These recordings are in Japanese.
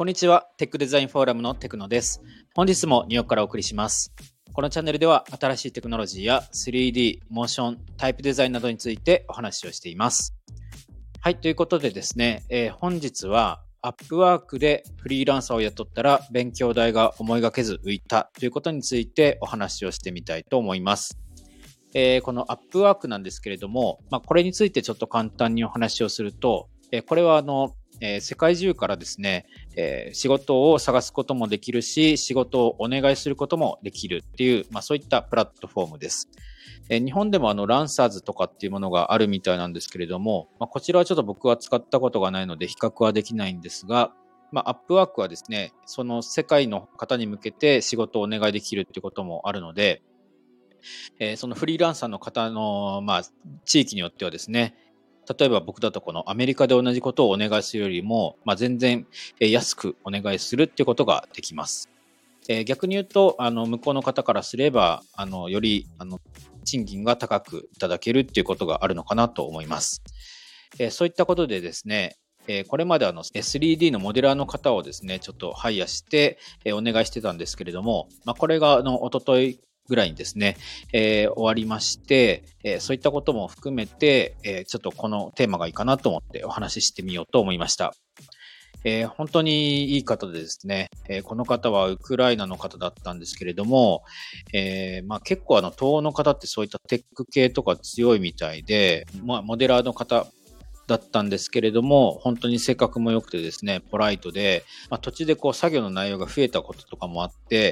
こんにちは。テックデザインフォーラムのテクノです。本日もニューヨークからお送りします。このチャンネルでは新しいテクノロジーや 3D、モーション、タイプデザインなどについてお話をしています。はい、ということでですね、本日はアップワークでフリーランサーを雇ったら勉強代が思いがけず浮いたということについてお話をしてみたいと思います。このアップワークなんですけれども、これについてちょっと簡単にお話をすると、これは世界中からですね、仕事を探すこともできるし、仕事をお願いすることもできるっていう、そういったプラットフォームです。日本でもランサーズとかっていうものがあるみたいなんですけれども、こちらはちょっと僕は使ったことがないので比較はできないんですが、アップワークはですね、その世界の方に向けて仕事をお願いできるっていうこともあるので、そのフリーランサーの方の、地域によってはですね、例えば僕だとこのアメリカで同じことをお願いするよりも、全然安くお願いするってことができます。逆に言うと、向こうの方からすれば、より賃金が高くいただけるっていうことがあるのかなと思います。そういったことでですね、これまで3D のモデラーの方をですね、ちょっとハイヤして、お願いしてたんですけれども、これが一昨日ぐらいにですね、終わりまして、そういったことも含めて、ちょっとこのテーマがいいかなと思ってお話ししてみようと思いました。本当にいい方でですね、この方はウクライナの方だったんですけれども、結構東欧の方ってそういったテック系とか強いみたいで、モデラーの方だったんですけれども、本当に性格も良くてですね、ポライトで、途中で作業の内容が増えたこととかもあって、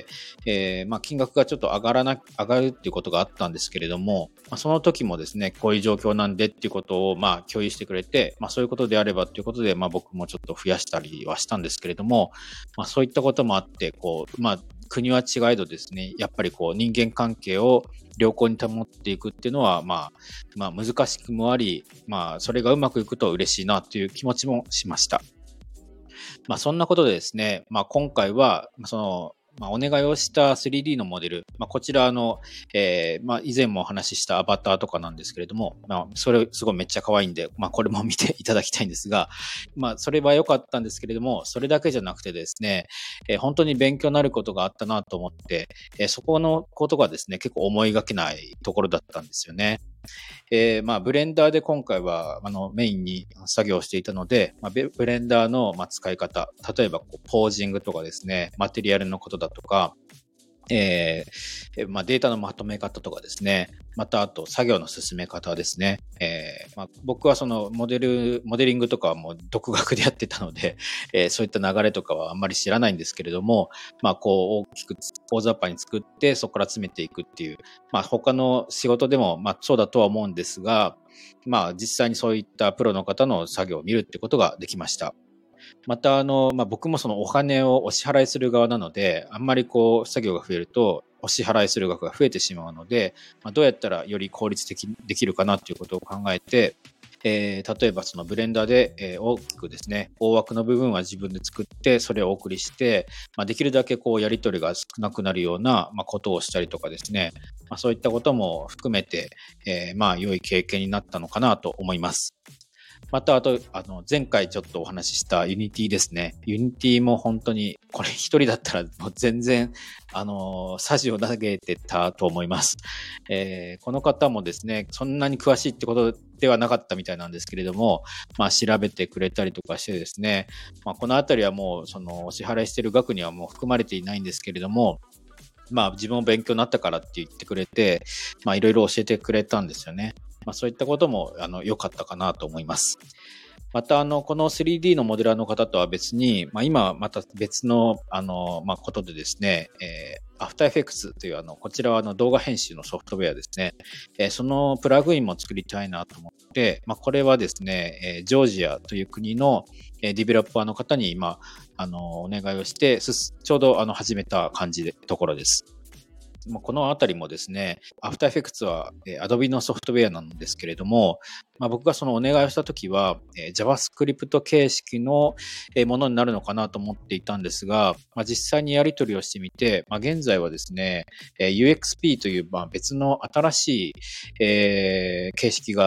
金額がちょっと上がるっていうことがあったんですけれども、その時もですね、こういう状況なんでっていうことを共有してくれて、そういうことであればっていうことで、僕もちょっと増やしたりはしたんですけれども、そういったこともあって、国は違いどですね、やっぱり人間関係を良好に保っていくっていうのは、難しくもあり、それがうまくいくと嬉しいなという気持ちもしました。そんなことでですね、今回は、お願いをした 3D のモデル、こちら以前もお話ししたアバターとかなんですけれども、それすごいめっちゃ可愛いんで、これも見ていただきたいんですが、それは良かったんですけれども、それだけじゃなくてですね、本当に勉強になることがあったなと思って、そこのことがですね、結構思いがけないところだったんですよね。ブレンダーで今回はメインに作業していたので、ブレンダーの使い方、例えばポージングとかですね、マテリアルのことだとか、データのまとめ方とかですね、またあと作業の進め方ですね。僕はそのモデリングとかはもう独学でやってたので、そういった流れとかはあんまり知らないんですけれども、大きく大雑把に作ってそこから詰めていくっていう、他の仕事でもそうだとは思うんですが、実際にそういったプロの方の作業を見るってことができました。また僕もそのお金をお支払いする側なので、あんまり作業が増えるとお支払いする額が増えてしまうので、どうやったらより効率的にできるかなということを考えて、例えばそのブレンダーで、大きくですね、大枠の部分は自分で作ってそれをお送りして、できるだけやり取りが少なくなるような、ことをしたりとかですね、そういったことも含めて、良い経験になったのかなと思います。また、前回ちょっとお話ししたユニティですね。ユニティも本当に、これ一人だったらもう全然、サジを投げてたと思います。この方もですね、そんなに詳しいってことではなかったみたいなんですけれども、調べてくれたりとかしてですね、このあたりはもう、お支払いしている額にはもう含まれていないんですけれども、自分も勉強になったからって言ってくれて、いろいろ教えてくれたんですよね。そういったことも良かったかなと思います。またこの 3D のモデラーの方とは別に、今また別のことでですね、アフターエフェクツというこちらは動画編集のソフトウェアですね、そのプラグインも作りたいなと思って、これはですね、ジョージアという国のディベロッパーの方に今お願いをして、ちょうど始めたところです。このあたりもですね、アフターエフェクツは Adobe のソフトウェアなんですけれども、僕がそのお願いをしたときは、JavaScript 形式のものになるのかなと思っていたんですが、実際にやり取りをしてみて、現在はですね、UXP という別の新しい形式が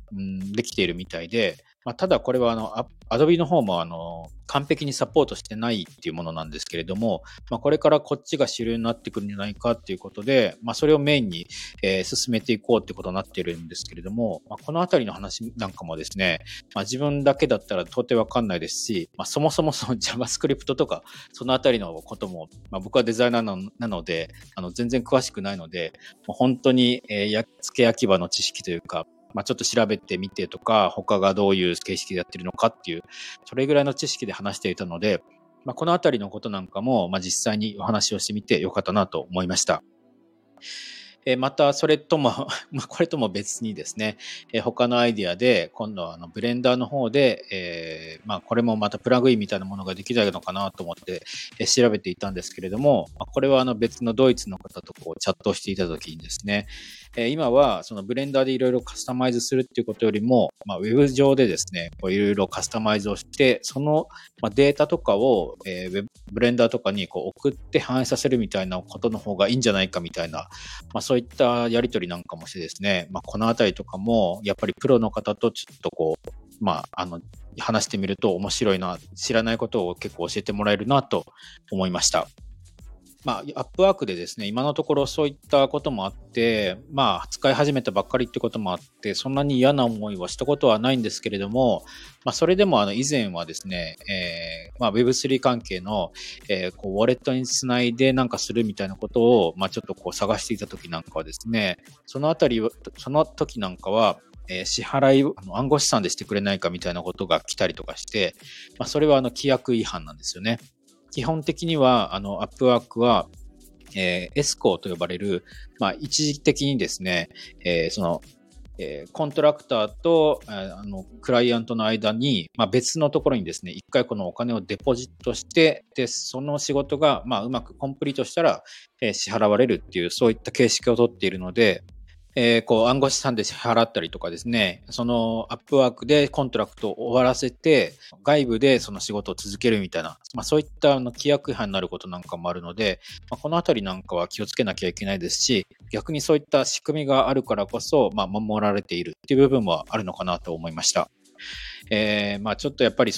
できているみたいで、ただこれはAdobe の方も完璧にサポートしてないっていうものなんですけれども、これからこっちが主流になってくるんじゃないかっていうことで、それをメインに、進めていこうってことになっているんですけれども、このあたりの話なんかもですね、自分だけだったら到底わかんないですし、そもそもその JavaScript とか、そのあたりのことも、僕はデザイナーなので、全然詳しくないので、もう本当に、付け焼き場の知識というか、ちょっと調べてみてとか、他がどういう形式でやってるのかっていう、それぐらいの知識で話していたので、このあたりのことなんかも、実際にお話をしてみてよかったなと思いました。また、それとも、これとも別にですね、他のアイディアで、今度はブレンダーの方で、これもまたプラグインみたいなものができないのかなと思って、調べていたんですけれども、これは別のドイツの方とチャットをしていたときにですね、今はそのブレンダーでいろいろカスタマイズするっていうことよりも、ウェブ上でですね、いろいろカスタマイズをして、そのデータとかを、ブレンダーとかに送って反映させるみたいなことの方がいいんじゃないかみたいな、そういったやり取りなんかもしてですね、このあたりとかも、やっぱりプロの方とちょっと話してみると面白いな、知らないことを結構教えてもらえるなと思いました。アップワークでですね、今のところそういったこともあってね、使い始めたばっかりってこともあって、そんなに嫌な思いはしたことはないんですけれども、それでも以前はですね、Web3 関係の、ウォレットにつないでなんかするみたいなことを、ちょっと探していた時なんかはですね、その時なんかは、支払いを暗号資産でしてくれないかみたいなことが来たりとかして、それは規約違反なんですよね。基本的には、アップワークは、エスコーと呼ばれる、一時的にですね、コントラクターと、クライアントの間に、別のところにですね、一回このお金をデポジットして、で、その仕事が、うまくコンプリートしたら、支払われるっていう、そういった形式をとっているので、暗号資産で支払ったりとかですね、そのアップワークでコントラクトを終わらせて、外部でその仕事を続けるみたいな、そういった規約違反になることなんかもあるので、このあたりなんかは気をつけなきゃいけないですし、逆にそういった仕組みがあるからこそ、守られているっていう部分はあるのかなと思いました。ちょっとやっぱり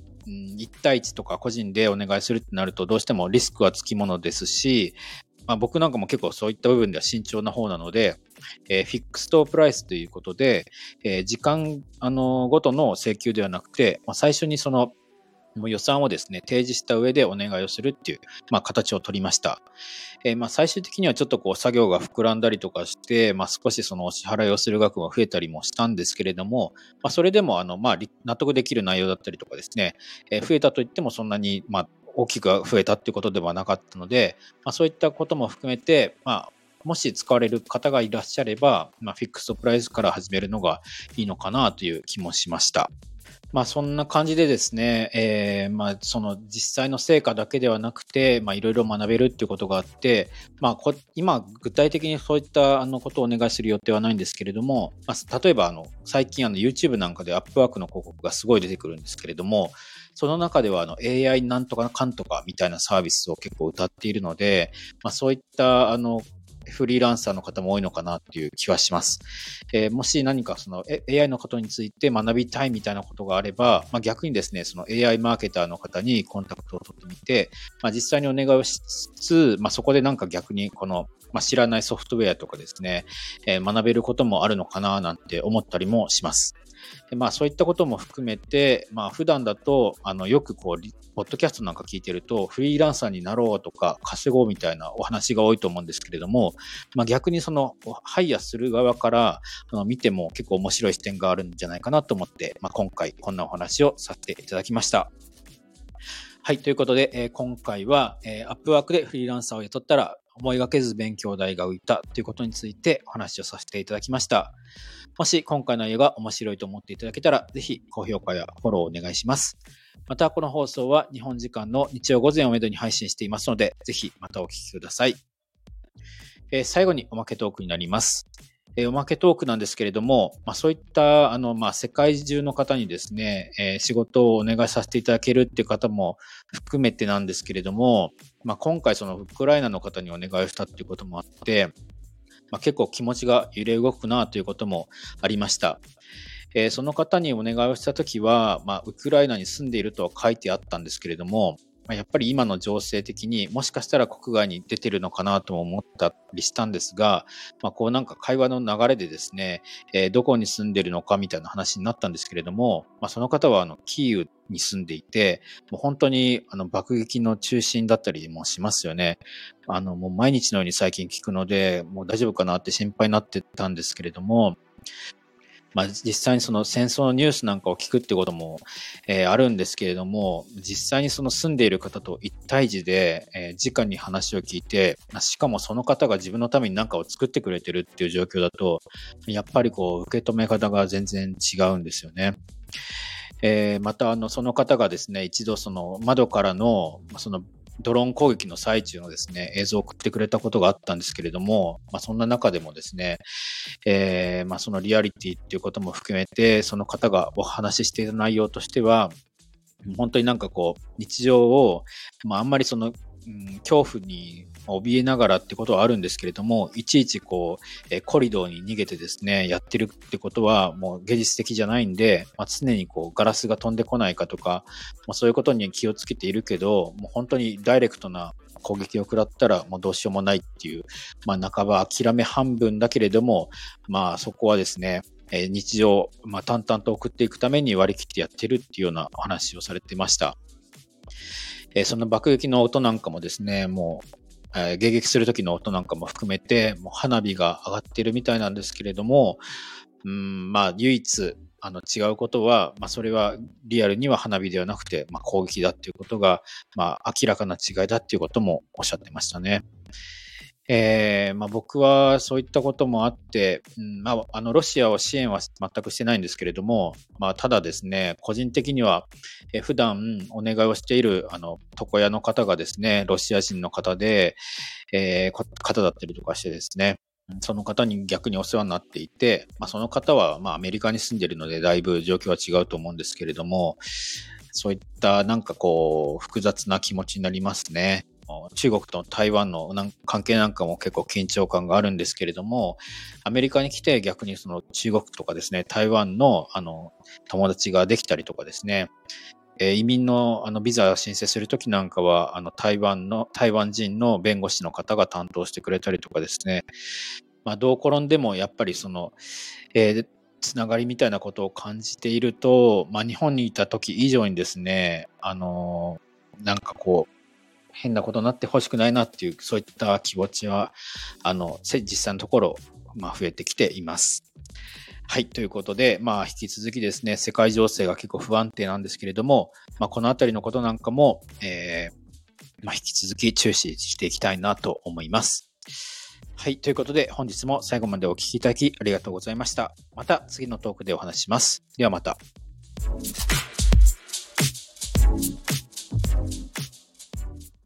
1対1とか個人でお願いするってなるとどうしてもリスクはつきものですし、僕なんかも結構そういった部分では慎重な方なので、フィックストプライスということで、時間ごとの請求ではなくて、最初にその予算をですね、提示した上でお願いをするっていう、形を取りました。最終的にはちょっと作業が膨らんだりとかして、少しそのお支払いをする額が増えたりもしたんですけれども、それでも納得できる内容だったりとかですね、増えたといってもそんなに大きく増えたっていうことではなかったので、そういったことも含めて、もし使われる方がいらっしゃれば、フィックストプライスから始めるのがいいのかなという気もしました。そんな感じでですね、その実際の成果だけではなくて、いろいろ学べるっていうことがあって、今、具体的にそういったことをお願いする予定はないんですけれども、例えば最近YouTube なんかでアップワークの広告がすごい出てくるんですけれども、その中ではAI なんとかかんとかみたいなサービスを結構謳っているので、そういったフリーランサーの方も多いのかなっていう気はします。もし何かその AI のことについて学びたいみたいなことがあれば、逆にですね、その AI マーケターの方にコンタクトを取ってみて、実際にお願いをしつつ、そこでなんか逆にこの、知らないソフトウェアとかですね、学べることもあるのかななんて思ったりもします。でそういったことも含めて、普段だと、よくポッドキャストなんか聞いてると、フリーランサーになろうとか、稼ごうみたいなお話が多いと思うんですけれども、逆にその、ハイヤーする側から、見ても結構面白い視点があるんじゃないかなと思って、今回こんなお話をさせていただきました。はい、ということで、今回は、アップワークでフリーランサーを雇ったら、思いがけず勉強代が浮いたということについてお話をさせていただきました。もし今回の内容が面白いと思っていただけたら、ぜひ高評価やフォローをお願いします。また、この放送は日本時間の日曜午前をめどに配信していますので、ぜひまたお聞きください。最後におまけトークになります。おまけトークなんですけれども、そういった世界中の方にですね、仕事をお願いさせていただけるっていう方も含めてなんですけれども、今回そのウクライナの方にお願いをしたっていうこともあって、結構気持ちが揺れ動くなということもありました。 その方にお願いをしたときは、ウクライナに住んでいるとは書いてあったんですけれども、やっぱり今の情勢的にもしかしたら国外に出てるのかなとも思ったりしたんですが、こうなんか会話の流れでですね、どこに住んでるのかみたいな話になったんですけれども、その方はキーウに住んでいて、もう本当に爆撃の中心だったりもしますよね。もう毎日のように最近聞くので、もう大丈夫かなって心配になってたんですけれども、実際にその戦争のニュースなんかを聞くってことも、あるんですけれども、実際にその住んでいる方と一対峙で、直に話を聞いて、しかもその方が自分のために何かを作ってくれてるっていう状況だと、やっぱりこう受け止め方が全然違うんですよね。またその方がですね、一度その窓からのそのドローン攻撃の最中のですね、映像を送ってくれたことがあったんですけれども、そんな中でもですね、そのリアリティっていうことも含めて、その方がお話ししていた内容としては、本当になんかこう、日常を、あんまりその、恐怖に怯えながらってことはあるんですけれども、いちいちこう、コリドーに逃げてですね、やってるってことはもう現実的じゃないんで、常にこう、ガラスが飛んでこないかとか、そういうことに気をつけているけど、もう本当にダイレクトな攻撃を食らったらもうどうしようもないっていう、半ば諦め半分だけれども、そこはですね、日常、淡々と送っていくために割り切ってやってるっていうようなお話をされてました。その爆撃の音なんかもですね、もう、迎撃する時の音なんかも含めて、もう花火が上がっているみたいなんですけれども、唯一、違うことは、それはリアルには花火ではなくて、攻撃だっていうことが、明らかな違いだっていうこともおっしゃってましたね。僕はそういったこともあって、ロシアを支援は全くしてないんですけれども、ただですね、個人的には、普段お願いをしている、床屋の方がですね、ロシア人の方で、方だったりとかしてですね、その方に逆にお世話になっていて、その方は、アメリカに住んでいるので、だいぶ状況は違うと思うんですけれども、そういったなんかこう、複雑な気持ちになりますね。中国と台湾の関係なんかも結構緊張感があるんですけれども、アメリカに来て逆にその中国とかですね、台湾の友達ができたりとかですね、移民のビザを申請するときなんかは台湾人の弁護士の方が担当してくれたりとかですね、どう転んでもやっぱりその、つながりみたいなことを感じていると、日本にいた時以上にですね、なんかこう、変なことになってほしくないなっていう、そういった気持ちは、実際のところ、増えてきています。はい。ということで、引き続きですね、世界情勢が結構不安定なんですけれども、このあたりのことなんかも、引き続き注視していきたいなと思います。はい。ということで、本日も最後までお聞きいただきありがとうございました。また次のトークでお話しします。ではまた。